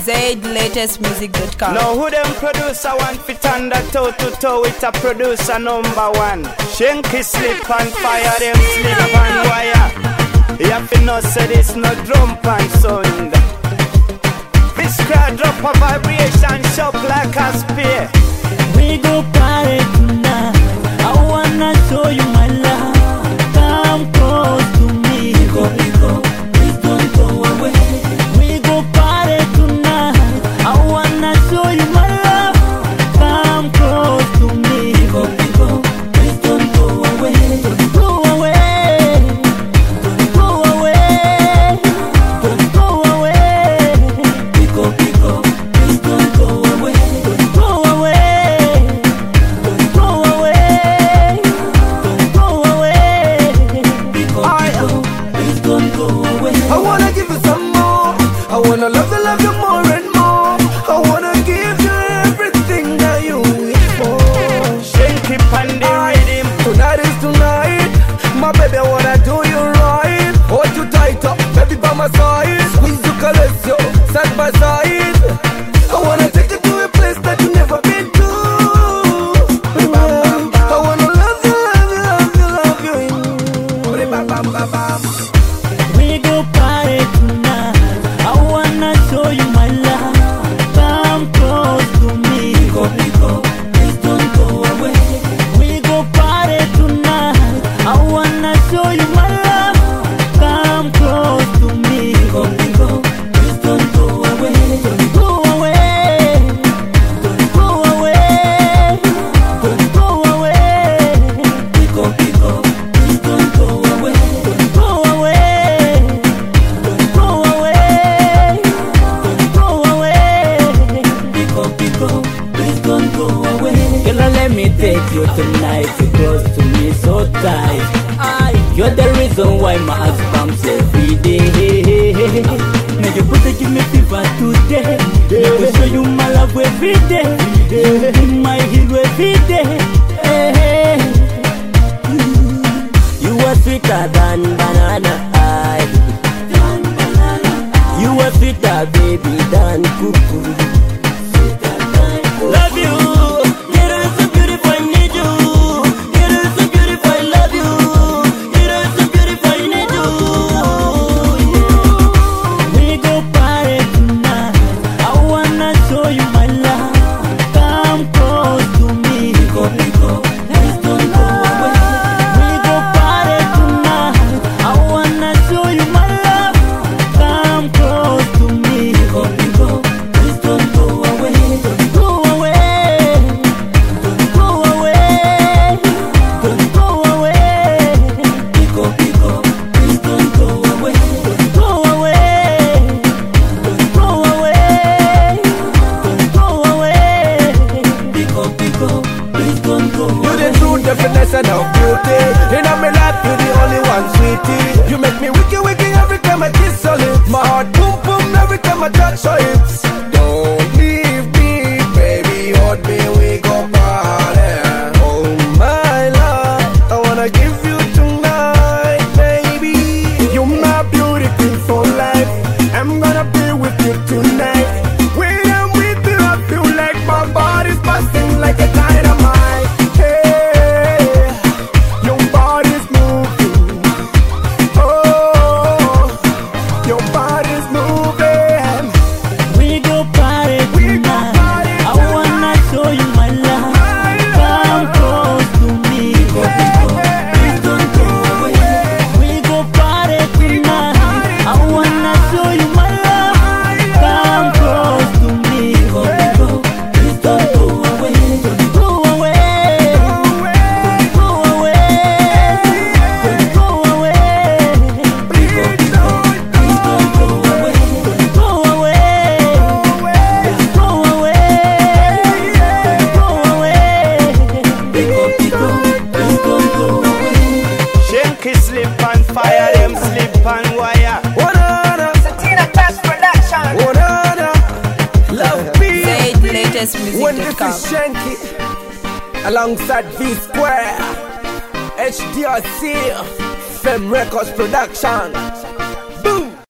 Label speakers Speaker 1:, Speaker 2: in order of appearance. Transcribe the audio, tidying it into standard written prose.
Speaker 1: ZLatestmusic.com.
Speaker 2: Now who them producer want fit under toe to toe with a producer number one. Shanky slip and fire them slip and wire. You have to know say this no drum and sound. This crowd drop a vibration shock like a spear.
Speaker 3: We go party tonight. I wanna show you my love. Come close to me. Please don't go away. We go party tonight. I wanna show you my love. Come close to me. Please don't go away. Don't go away. Don't go away. Don't go away. Please don't go away. Don't go away. Don't go away. Don't go away. Please don't go away.
Speaker 4: I wanna give you some more. I wanna love you more and more. I wanna give you everything that you wish for.
Speaker 2: Shanky and the rhythm.
Speaker 4: Tonight is tonight. My baby, I wanna do you right. Hold you tight up, baby by my side. Squeeze you, caress you, side by side. I wanna take you to a place that you never been to. I wanna love you.
Speaker 3: We go party tonight. I wanna show you my love. Come close to me. Please don't go away. We go party tonight. I wanna show you my love. Come close to me. Please don't go away. Don't go away. Don't go away. Don't go away. Please don't go away. Don't go away. Don't go away. Don't go away. Please don't go away. Girl, let me take you tonight. You close to me so tight. You're the reason why my heart pumps every day. Now you put give me fever today. I will show you my love every day. Be my hero every day. You are sweeter than banana. You are sweeter, baby, than cuckoo. Love you. You're so beautiful, I need you. You're so beautiful, I love you. You're so beautiful, I need you. We go party tonight. I wanna show you my love. Come close to me. Please don't go away. We go party tonight. I wanna show you my love. Come close to me. Please don't go away. Don't go away. Don't go away. Don't go away. Please don't go away. Don't go away. Don't go away. Don't go away. Please don't go
Speaker 4: You
Speaker 3: away.
Speaker 4: the true definition of beauty. In a me life, you the only one, sweetie. You make me wicked every time I kiss your lips. My heart boom every time I touch your hips. Don't leave me, baby, hold me, we go party. Oh my love, I wanna give you tonight, baby. You're my beauty for life. I'm gonna be with you tonight. When I'm with you, I feel like my body's busting like a dynamite. Hey, your body's moving. Oh, your body's moving.
Speaker 3: We go party tonight. I wanna show you my love. Come close to me. Please don't go away. We go party tonight. I wanna show you my love. Come close to me. Please don't go away. Don't go away. Don't go away. Don't go away. Please don't go away. Don't go away. Don't go away. Don't go away.
Speaker 2: Shanky slip and fire them slip and wire.
Speaker 4: Love me. When this
Speaker 1: ZLatestmusic.com.
Speaker 4: is Shanky alongside V Square, HDRC, Fem Records Production.